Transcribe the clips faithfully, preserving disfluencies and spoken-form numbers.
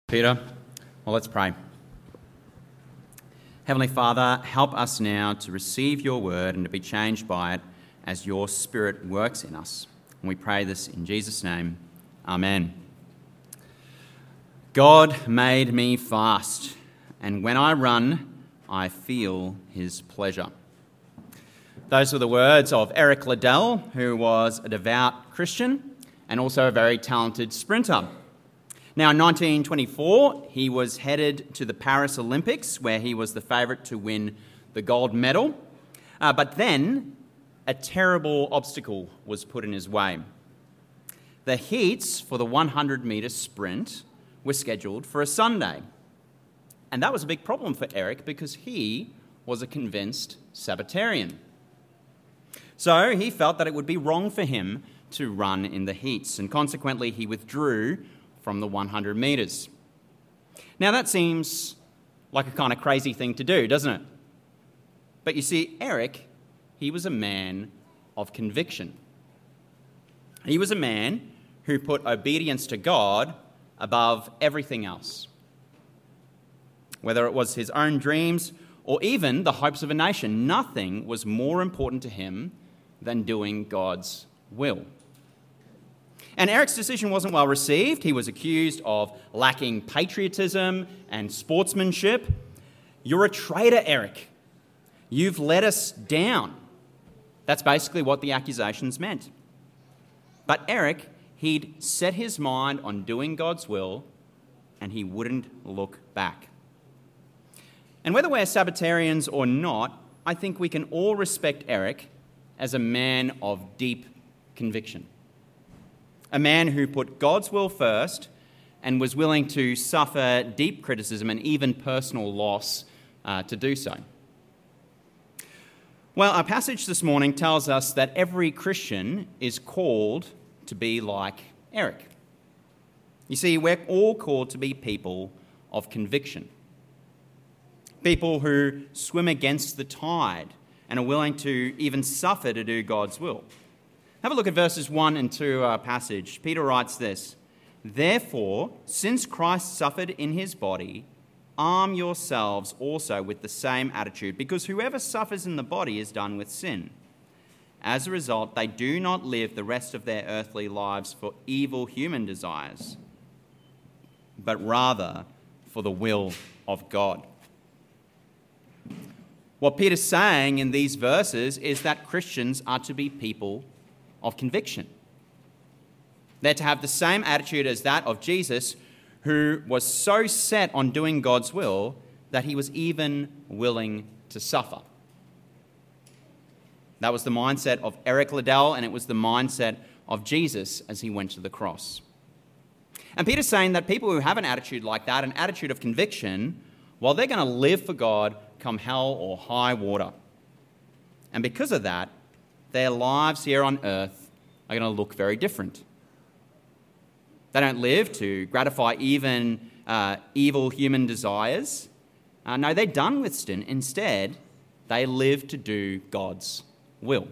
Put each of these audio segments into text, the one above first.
Peter, well, let's pray. Heavenly Father, help us now to receive your word and to be changed by it as your Spirit works in us. And we pray this in Jesus' name. Amen. God made me fast, and when I run, I feel his pleasure. Those were the words of Eric Liddell, who was a devout Christian and also a very talented sprinter. Now, in nineteen twenty-four, he was headed to the Paris Olympics, where he was the favourite to win the gold medal. Uh, but then, a terrible obstacle was put in his way. The heats for the one hundred metre sprint were scheduled for a Sunday. And that was a big problem for Eric because he was a convinced Sabbatarian. So he felt that it would be wrong for him to run in the heats, and consequently he withdrew from the one hundred metres. Now that seems like a kind of crazy thing to do, doesn't it? But you see, Eric, he was a man of conviction. He was a man who put obedience to God above everything else. Whether it was his own dreams or even the hopes of a nation, nothing was more important to him than doing God's will. And Eric's decision wasn't well received. He was accused of lacking patriotism and sportsmanship. You're a traitor, Eric. You've let us down. That's basically what the accusations meant. But Eric, he'd set his mind on doing God's will, and he wouldn't look back. And whether we're Sabbatarians or not, I think we can all respect Eric as a man of deep conviction. A man who put God's will first and was willing to suffer deep criticism and even personal loss uh, to do so. Well, our passage this morning tells us that every Christian is called to be like Eric. You see, we're all called to be people of conviction. People who swim against the tide and are willing to even suffer to do God's will. Have a look at verses one and two of our passage. Peter writes this: "Therefore, since Christ suffered in his body, arm yourselves also with the same attitude, because whoever suffers in the body is done with sin. As a result, they do not live the rest of their earthly lives for evil human desires, but rather for the will of God." What Peter's saying in these verses is that Christians are to be people of conviction. They're to have the same attitude as that of Jesus, who was so set on doing God's will that he was even willing to suffer. That was the mindset of Eric Liddell, and it was the mindset of Jesus as he went to the cross. And Peter's saying that people who have an attitude like that, an attitude of conviction, well, they're going to live for God come hell or high water. And because of that, their lives here on earth are going to look very different. They don't live to gratify even uh, evil human desires. Uh, no, they're done with sin. Instead, they live to do God's will.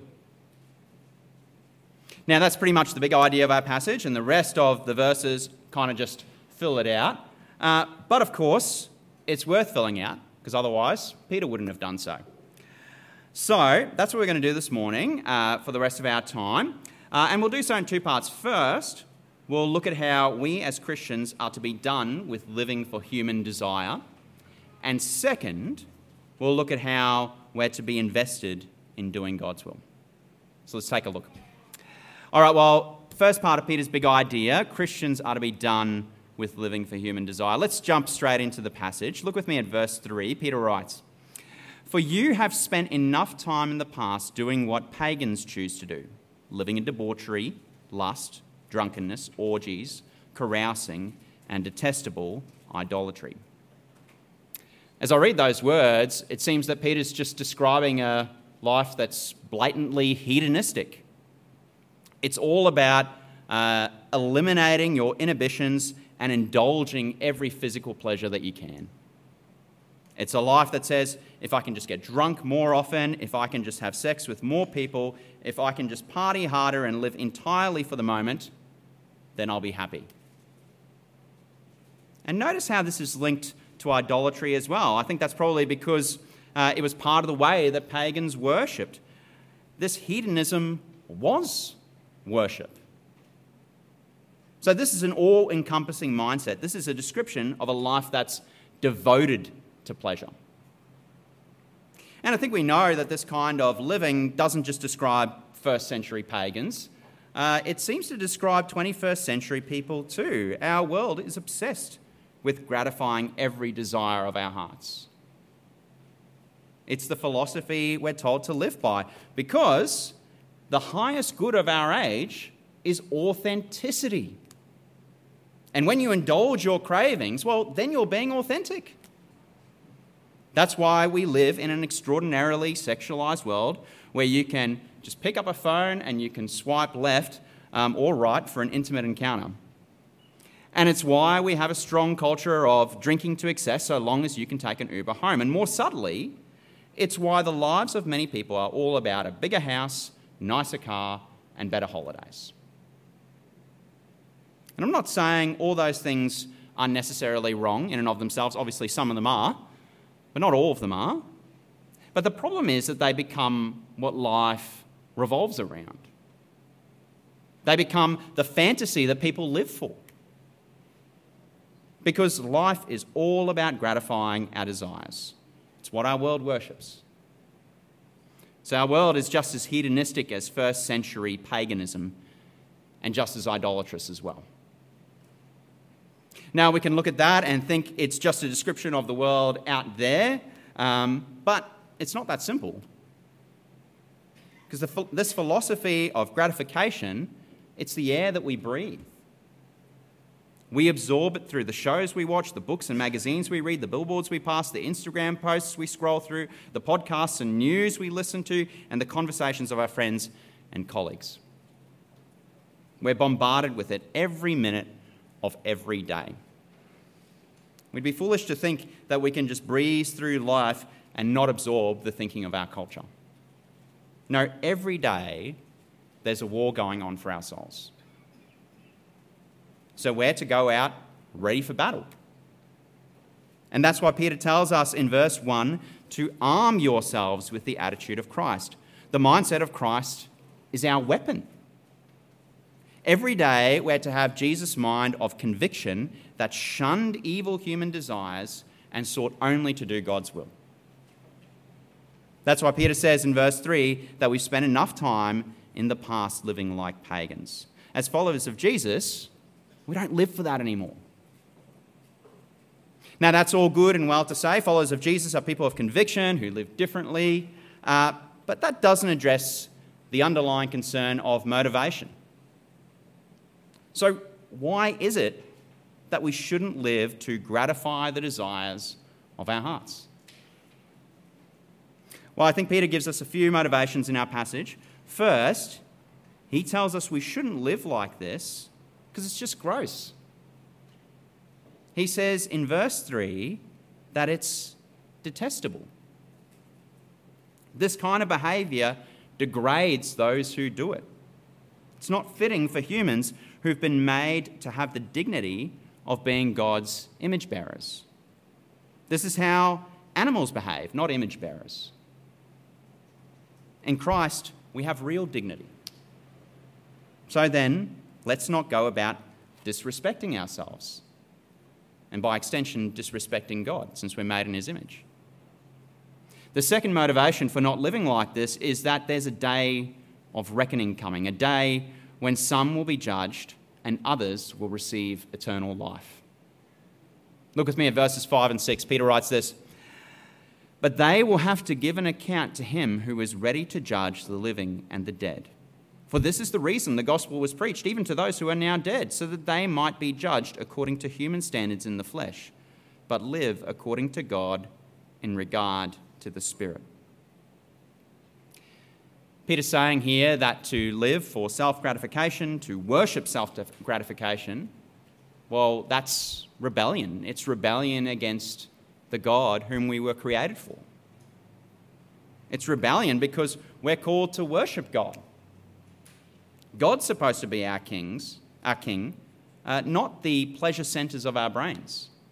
Now, that's pretty much the big idea of our passage, and the rest of the verses kind of just fill it out. Uh, but of course, it's worth filling out, because otherwise Peter wouldn't have done so. So that's what we're going to do this morning uh, for the rest of our time. Uh, and we'll do so in two parts. First, we'll look at how we as Christians are to be done with living for human desire. And second, we'll look at how we're to be invested in doing God's will. So let's take a look. All right, well, first part of Peter's big idea, Christians are to be done with living for human desire. Let's jump straight into the passage. Look with me at verse three. Peter writes, "For you have spent enough time in the past doing what pagans choose to do, living in debauchery, lust, drunkenness, orgies, carousing, and detestable idolatry." As I read those words, it seems that Peter's just describing a life that's blatantly hedonistic. It's all about uh, eliminating your inhibitions and indulging every physical pleasure that you can. It's a life that says, if I can just get drunk more often, if I can just have sex with more people, if I can just party harder and live entirely for the moment, then I'll be happy. And notice how this is linked to idolatry as well. I think that's probably because uh, it was part of the way that pagans worshipped. This hedonism was worship. So this is an all-encompassing mindset. This is a description of a life that's devoted to pleasure. And I think we know that this kind of living doesn't just describe first century pagans. Uh, it seems to describe twenty-first century people too. Our world is obsessed with gratifying every desire of our hearts. It's the philosophy we're told to live by, because the highest good of our age is authenticity. And when you indulge your cravings, well, then you're being authentic. That's why we live in an extraordinarily sexualized world where you can just pick up a phone and you can swipe left um, or right for an intimate encounter. And it's why we have a strong culture of drinking to excess so long as you can take an Uber home. And more subtly, it's why the lives of many people are all about a bigger house, nicer car, and better holidays. And I'm not saying all those things are necessarily wrong in and of themselves. Obviously, some of them are, but not all of them are. But the problem is that they become what life revolves around. They become the fantasy that people live for. Because life is all about gratifying our desires. It's what our world worships. So our world is just as hedonistic as first century paganism, and just as idolatrous as well. Now, we can look at that and think it's just a description of the world out there, um, but it's not that simple. Because the, this philosophy of gratification, it's the air that we breathe. We absorb it through the shows we watch, the books and magazines we read, the billboards we pass, the Instagram posts we scroll through, the podcasts and news we listen to, and the conversations of our friends and colleagues. We're bombarded with it every minute of every day. We'd be foolish to think that we can just breeze through life and not absorb the thinking of our culture. No, every day there's a war going on for our souls. So we're to go out ready for battle. And that's why Peter tells us in verse one to arm yourselves with the attitude of Christ. The mindset of Christ is our weapon. Every day we're to have Jesus' mind of conviction that shunned evil human desires and sought only to do God's will. That's why Peter says in verse three that we've spent enough time in the past living like pagans. As followers of Jesus, we don't live for that anymore. Now, that's all good and well to say. Followers of Jesus are people of conviction who live differently, uh, but that doesn't address the underlying concern of motivation. So why is it that we shouldn't live to gratify the desires of our hearts? Well, I think Peter gives us a few motivations in our passage. First, he tells us we shouldn't live like this because it's just gross. He says in verse three that it's detestable. This kind of behaviour degrades those who do it. It's not fitting for humans who've been made to have the dignity of being God's image bearers. This is how animals behave, not image bearers. In Christ, we have real dignity. So then, let's not go about disrespecting ourselves, and by extension, disrespecting God, since we're made in his image. The second motivation for not living like this is that there's a day of reckoning coming, a day when some will be judged and others will receive eternal life. Look with me at verses five and six. Peter writes this, "But they will have to give an account to him who is ready to judge the living and the dead. For this is the reason the gospel was preached, even to those who are now dead, so that they might be judged according to human standards in the flesh, but live according to God in regard to the Spirit." Peter's saying here that to live for self-gratification, to worship self-gratification, well, that's rebellion. It's rebellion against the God whom we were created for. It's rebellion because we're called to worship God. God's supposed to be our kings, our king, uh, not the pleasure centres of our brains.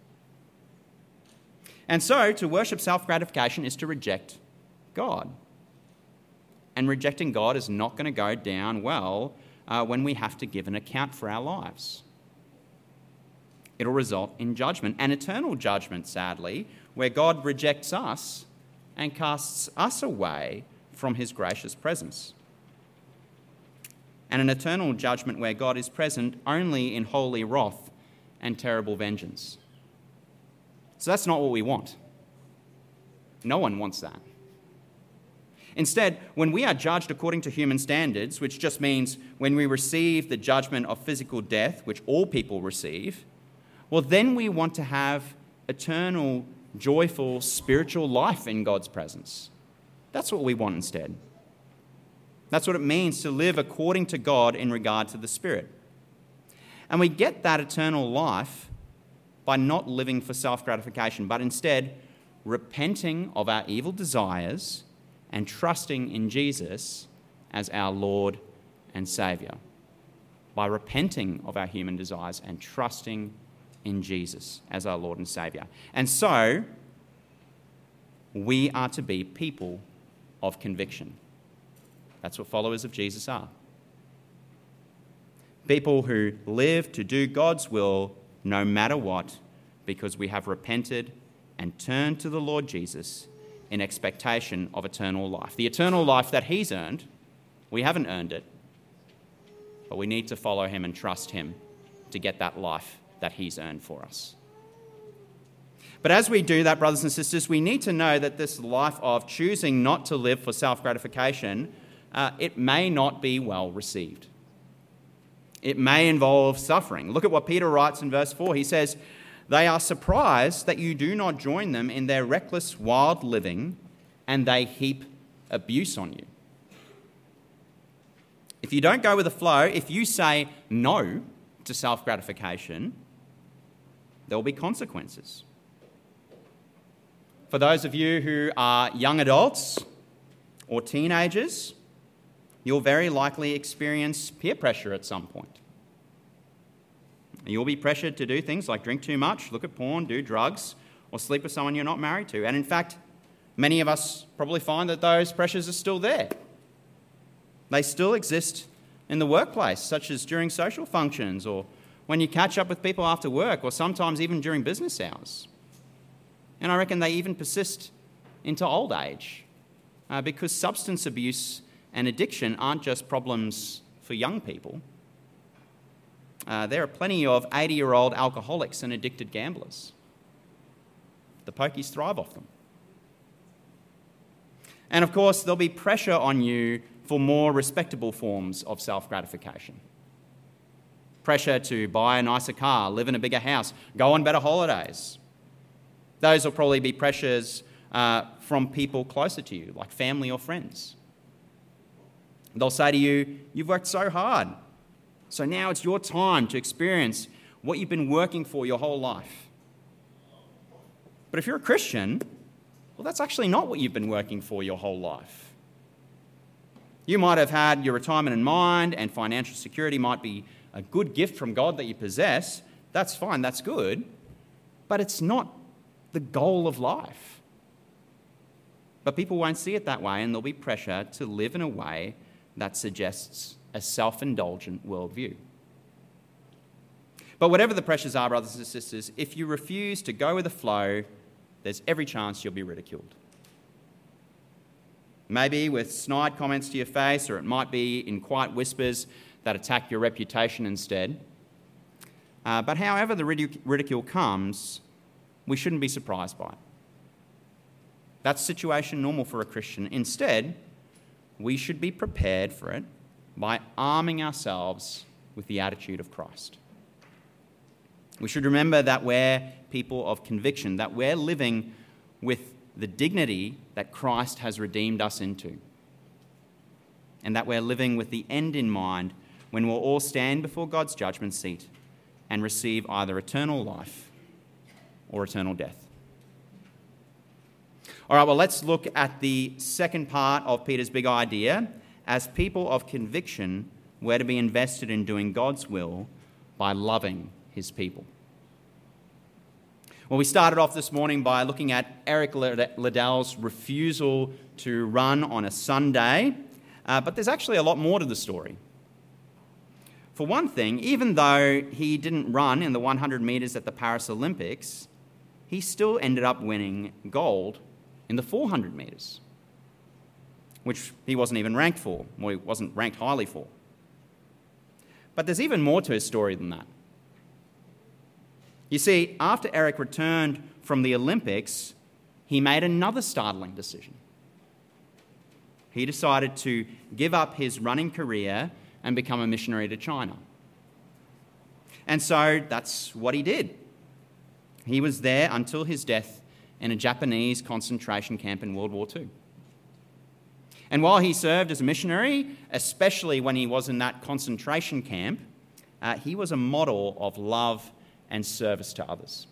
And so to worship self-gratification is to reject God. And rejecting God is not going to go down well uh, when we have to give an account for our lives. It'll result in judgment, and eternal judgment, sadly, where God rejects us and casts us away from his gracious presence. And an eternal judgment where God is present only in holy wrath and terrible vengeance. So that's not what we want. No one wants that. Instead, when we are judged according to human standards, which just means when we receive the judgment of physical death, which all people receive, well, then we want to have eternal, joyful, spiritual life in God's presence. That's what we want instead. That's what it means to live according to God in regard to the Spirit. And we get that eternal life by not living for self-gratification, but instead repenting of our evil desires and trusting in Jesus as our Lord and Saviour. By repenting of our human desires and trusting in Jesus as our Lord and Saviour. And so, we are to be people of conviction. That's what followers of Jesus are. People who live to do God's will no matter what, because we have repented and turned to the Lord Jesus in expectation of eternal life. The eternal life that he's earned, we haven't earned it, but we need to follow him and trust him to get that life that he's earned for us. But as we do that, brothers and sisters, we need to know that this life of choosing not to live for self-gratification, uh, it may not be well received. It may involve suffering. Look at what Peter writes in verse four. He says, "They are surprised that you do not join them in their reckless, wild living, and they heap abuse on you." If you don't go with the flow, if you say no to self-gratification, there will be consequences. For those of you who are young adults or teenagers, you'll very likely experience peer pressure at some point. You'll be pressured to do things like drink too much, look at porn, do drugs, or sleep with someone you're not married to. And in fact, many of us probably find that those pressures are still there. They still exist in the workplace, such as during social functions, or when you catch up with people after work, or sometimes even during business hours. And I reckon they even persist into old age, uh, because substance abuse and addiction aren't just problems for young people. Uh, there are plenty of eighty-year-old alcoholics and addicted gamblers. The pokies thrive off them. And of course, there'll be pressure on you for more respectable forms of self-gratification. Pressure to buy a nicer car, live in a bigger house, go on better holidays. Those will probably be pressures uh, from people closer to you, like family or friends. They'll say to you, "You've worked so hard, so now it's your time to experience what you've been working for your whole life." But if you're a Christian, well, that's actually not what you've been working for your whole life. You might have had your retirement in mind, and financial security might be a good gift from God that you possess. That's fine, that's good. But it's not the goal of life. But people won't see it that way, and there'll be pressure to live in a way that suggests a self-indulgent worldview. But whatever the pressures are, brothers and sisters, if you refuse to go with the flow, there's every chance you'll be ridiculed. Maybe with snide comments to your face, or it might be in quiet whispers that attack your reputation instead. Uh, but however the ridic- ridicule comes, we shouldn't be surprised by it. That's a situation normal for a Christian. Instead, we should be prepared for it by arming ourselves with the attitude of Christ. We should remember that we're people of conviction, that we're living with the dignity that Christ has redeemed us into, and that we're living with the end in mind when we'll all stand before God's judgment seat and receive either eternal life or eternal death. All right, well, let's look at the second part of Peter's big idea. As people of conviction, we're to be invested in doing God's will by loving his people. Well, we started off this morning by looking at Eric Liddell's refusal to run on a Sunday, uh, but there's actually a lot more to the story. For one thing, even though he didn't run in the one hundred metres at the Paris Olympics, he still ended up winning gold in the four hundred metres, which he wasn't even ranked for, or he wasn't ranked highly for. But there's even more to his story than that. You see, after Eric returned from the Olympics, he made another startling decision. He decided to give up his running career and become a missionary to China. And so that's what he did. He was there until his death in a Japanese concentration camp in World War Two. And while he served as a missionary, especially when he was in that concentration camp, uh, he was a model of love and service to others.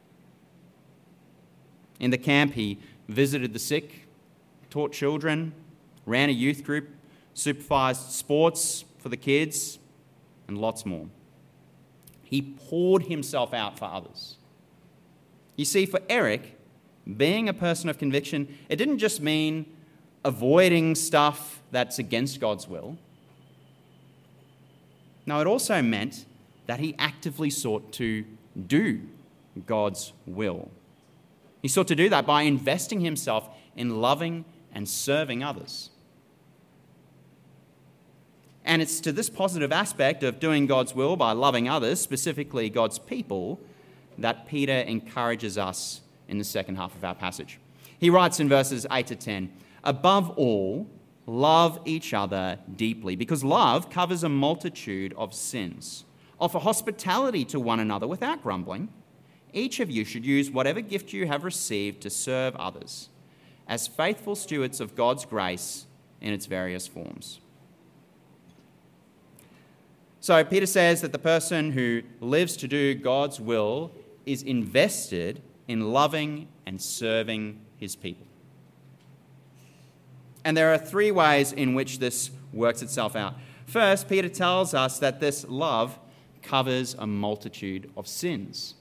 In the camp, he visited the sick, taught children, ran a youth group, supervised sports for the kids, and lots more. He poured himself out for others. You see, for Eric, being a person of conviction, it didn't just mean avoiding stuff that's against God's will. No, it also meant that he actively sought to do God's will. He sought to do that by investing himself in loving and serving others. And it's to this positive aspect of doing God's will by loving others, specifically God's people, that Peter encourages us in the second half of our passage. He writes in verses eight to ten, "Above all, love each other deeply, because love covers a multitude of sins. Offer hospitality to one another without grumbling. Each of you should use whatever gift you have received to serve others, as faithful stewards of God's grace in its various forms." So Peter says that the person who lives to do God's will is invested in loving and serving his people. And there are three ways in which this works itself out. First, Peter tells us that this love covers a multitude of sins.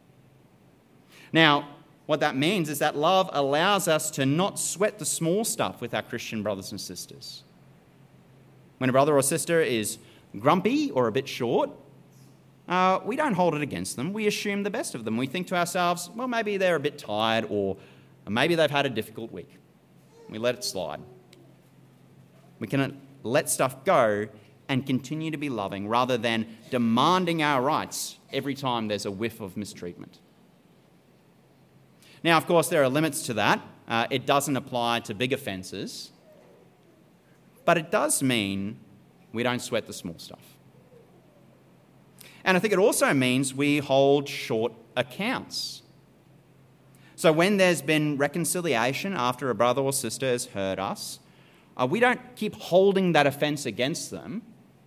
Now, what that means is that love allows us to not sweat the small stuff with our Christian brothers and sisters. When a brother or sister is grumpy or a bit short, uh, we don't hold it against them. We assume the best of them. We think to ourselves, well, maybe they're a bit tired, or maybe they've had a difficult week. We let it slide. We can let stuff go and continue to be loving rather than demanding our rights every time there's a whiff of mistreatment. Now, of course, there are limits to that. Uh, it doesn't apply to big offences, but it does mean we don't sweat the small stuff. And I think it also means we hold short accounts. So when there's been reconciliation after a brother or sister has hurt us, uh, we don't keep holding that offence against them.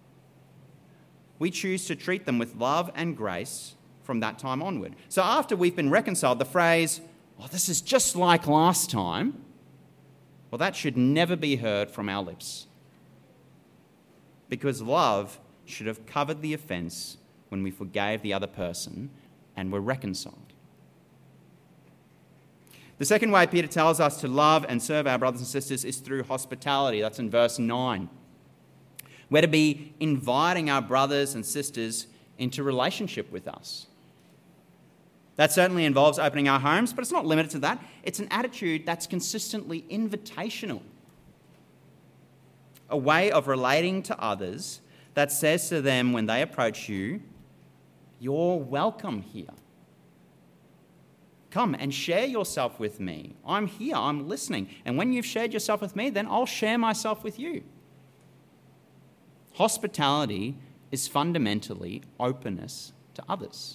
We choose to treat them with love and grace from that time onward. So after we've been reconciled, the phrase, "Oh, this is just like last time," well, that should never be heard from our lips. Because love should have covered the offence when we forgave the other person and were reconciled. The second way Peter tells us to love and serve our brothers and sisters is through hospitality. That's in verse nine. We're to be inviting our brothers and sisters into relationship with us. That certainly involves opening our homes, but it's not limited to that. It's an attitude that's consistently invitational. A way of relating to others that says to them when they approach you, "You're welcome here. Come and share yourself with me. I'm here, I'm listening. And when you've shared yourself with me, then I'll share myself with you." Hospitality is fundamentally openness to others.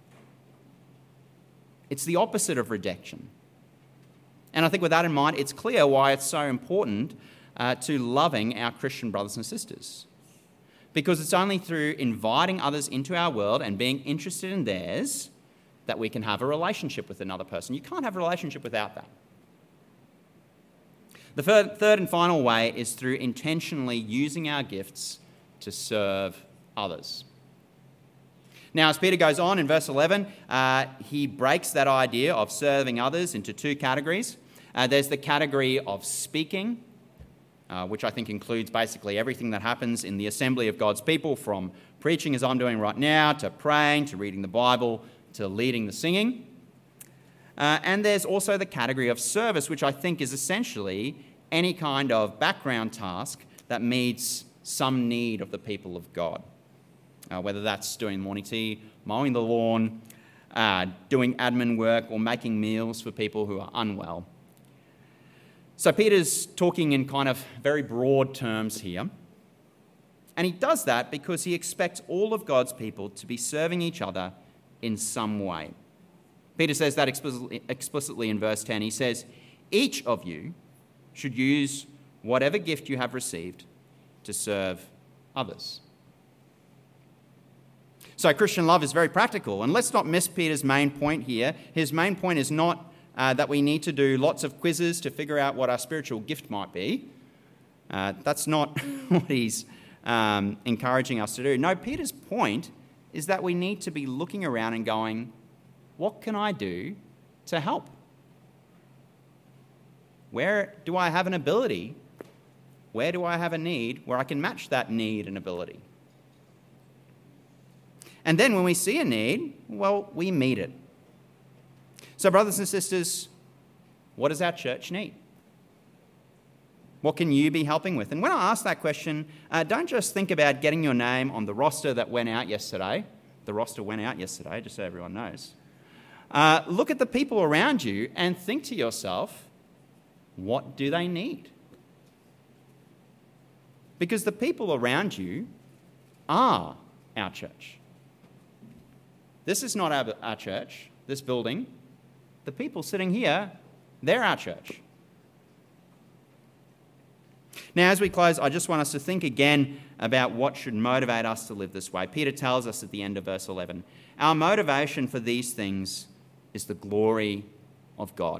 It's the opposite of rejection. And I think with that in mind, it's clear why it's so important uh, to loving our Christian brothers and sisters. Because it's only through inviting others into our world and being interested in theirs that we can have a relationship with another person. You can't have a relationship without that. The third and final way is through intentionally using our gifts to serve others. Now, as Peter goes on in verse eleven, uh, he breaks that idea of serving others into two categories. Uh, there's the category of speaking, uh, which I think includes basically everything that happens in the assembly of God's people, from preaching as I'm doing right now, to praying, to reading the Bible, to leading the singing. Uh, and there's also the category of service, which I think is essentially any kind of background task that meets some need of the people of God. Uh, whether that's doing morning tea, mowing the lawn, uh, doing admin work, or making meals for people who are unwell. So Peter's talking in kind of very broad terms here. And he does that because he expects all of God's people to be serving each other in some way. Peter says that explicitly, explicitly in verse ten. He says, each of you should use whatever gift you have received to serve others. So Christian love is very practical. And let's not miss Peter's main point here. His main point is not uh, that we need to do lots of quizzes to figure out what our spiritual gift might be. Uh, that's not what he's um, encouraging us to do. No, Peter's point is that we need to be looking around and going, what can I do to help? Where do I have an ability? Where do I have a need where I can match that need and ability? And then when we see a need, well, we meet it. So brothers and sisters, what does our church need? What can you be helping with? And when I ask that question, uh, don't just think about getting your name on the roster that went out yesterday. The roster went out yesterday, just so everyone knows. Uh, look at the people around you and think to yourself, what do they need? Because the people around you are our church. This is not our, our church, this building. The people sitting here, they're our church. Now, as we close, I just want us to think again about what should motivate us to live this way. Peter tells us at the end of verse eleven, our motivation for these things is the glory of God.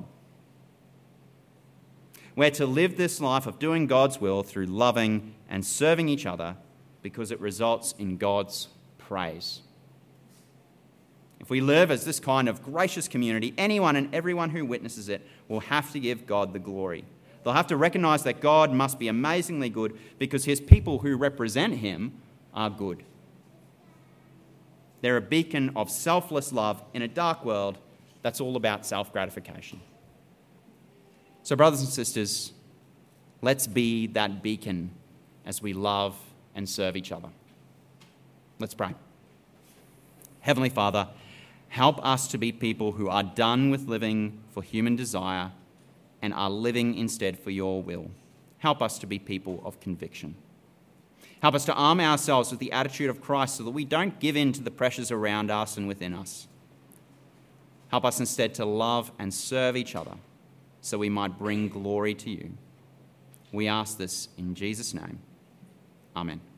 We're to live this life of doing God's will through loving and serving each other because it results in God's praise. If we live as this kind of gracious community, anyone and everyone who witnesses it will have to give God the glory. They'll have to recognize that God must be amazingly good because his people who represent him are good. They're a beacon of selfless love in a dark world that's all about self-gratification. So brothers and sisters, let's be that beacon as we love and serve each other. Let's pray. Heavenly Father, help us to be people who are done with living for human desire and are living instead for your will. Help us to be people of conviction. Help us to arm ourselves with the attitude of Christ so that we don't give in to the pressures around us and within us. Help us instead to love and serve each other so we might bring glory to you. We ask this in Jesus' name. Amen.